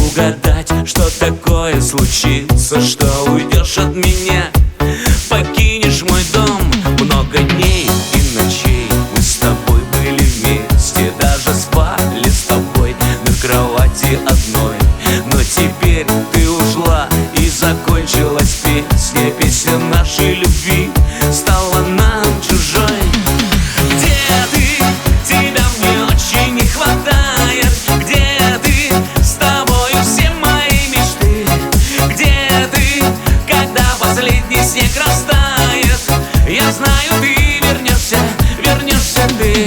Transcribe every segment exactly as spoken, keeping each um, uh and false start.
угадать, что такое случится, что уйдешь от меня, покинешь мой дом. Много дней и ночей мы с тобой были вместе, даже спали с тобой на кровати одной. Но теперь ты ушла, и закончилась песня. Песня нашей любви стала нам чужой. Где ты? Тебя мне очень не хватает. Где ты? С тобою все мои мечты. Где ты? Когда последний снег растает, я знаю, ты вернешься, вернешься ты.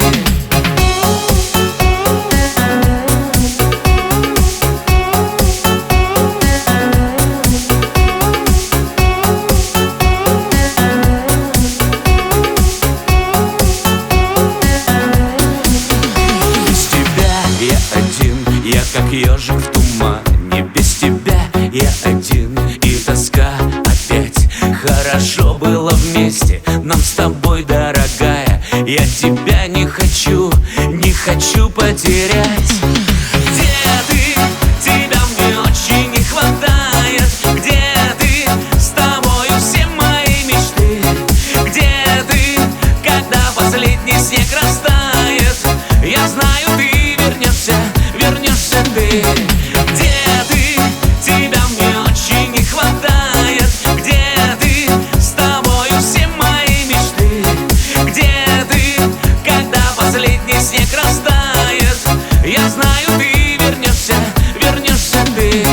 Я как ежик в тумане, без тебя я один, и тоска опять. Хорошо было вместе нам с тобой, дорогая. Я тебя не хочу, не хочу потерять. Где ты? Тебя мне очень не хватает. Где ты? С тобою все мои мечты. Где ты? Когда последний снег растает, я знаю, ты вернешься, вернешься ты. Где ты? Тебя мне очень не хватает. Где ты? С тобою все мои мечты. Где ты? Когда последний снег растает, я знаю, ты вернешься, вернешься ты.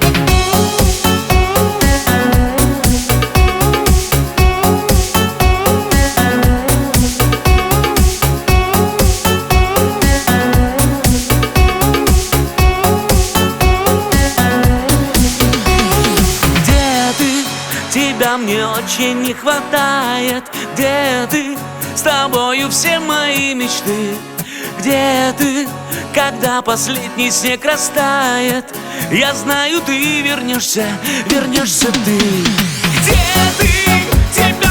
Тебя мне очень не хватает. Где ты? С тобою все мои мечты. Где ты? Когда последний снег растает, я знаю, ты вернешься, вернешься ты. Где ты? Тебя